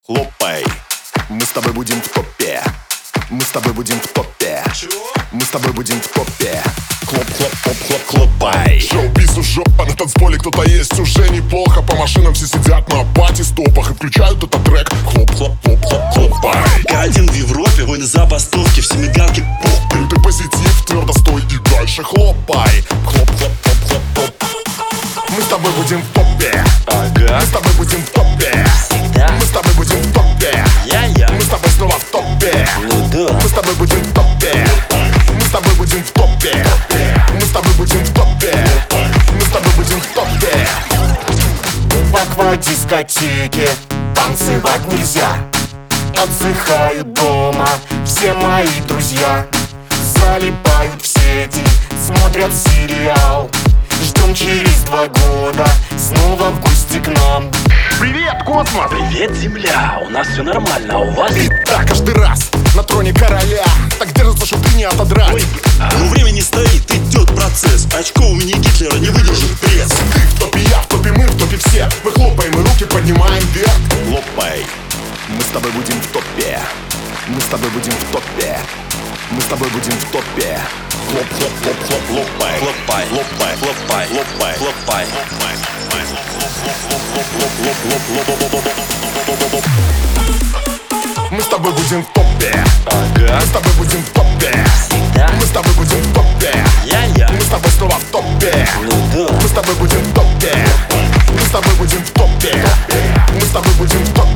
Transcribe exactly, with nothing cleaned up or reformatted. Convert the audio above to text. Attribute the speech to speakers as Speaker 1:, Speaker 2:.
Speaker 1: Хлопай, мы с тобой будем в топе. Мы с тобой будем в топе. Мы с тобой будем в топе. Хлоп, хлоп, хлоп, хлоп, хлопай.
Speaker 2: Шоу-биз уже на танцполе кто-то есть, уже неплохо. По машинам все сидят на пати-стопах и включают этот трек. Хлоп, хлоп, хлоп, хлоп, хлопай.
Speaker 3: Карантин в Европе, войны забастовки, все мигалки пух.
Speaker 2: Лютый позитив, твердо стой и дальше хлопай. Хлоп, хлоп, хлоп, хлоп, хлоп. Мы с тобой будем в топе.
Speaker 3: Ага.
Speaker 2: Мы с тобой будем в топе.
Speaker 3: Всегда.
Speaker 2: Мы с тобой будем в топе.
Speaker 3: Я-я.
Speaker 2: Мы с тобой снова в топе.
Speaker 3: Ну да.
Speaker 2: Мы с тобой будем в топе. Мы с тобой будем в топе. Мы с тобой будем в топе. Мы с тобой будем в топе.
Speaker 4: В аквадискотеке танцевать нельзя. Отдыхают дома все мои друзья. Залипают в сети, смотрят сериал. Ждем через два года снова в гости к нам.
Speaker 2: Привет, космос!
Speaker 3: Привет, Земля, у нас все нормально, а у вас?
Speaker 2: И так каждый раз на троне короля так держится, чтоб ты не отодрать.
Speaker 3: Ой, ну время не стоит, идет процесс. Очко у меня Гитлера не выдержит пресс.
Speaker 2: Ты в топе, я в топе, мы в топе все. Мы хлопаем и руки поднимаем вверх.
Speaker 1: Хлопай, мы с тобой будем в топе. Мы с тобой будем в топе. Мы с тобой будем в топе. Хлоп, хлоп, хлоп, хлоп, хлопай. Хлопай, хлопай, хлопай, хлопай, хлопай.
Speaker 2: Мы с тобой будем в топе.
Speaker 3: Ага.
Speaker 2: Мы с тобой будем в топе.
Speaker 3: Всегда.
Speaker 2: Мы с тобой будем в топе.
Speaker 3: Я-я.
Speaker 2: Мы с тобой снова в топе.
Speaker 3: Ну да.
Speaker 2: Мы с тобой будем в топе. Мы с тобой будем в топе. Мы с тобой будем в топе.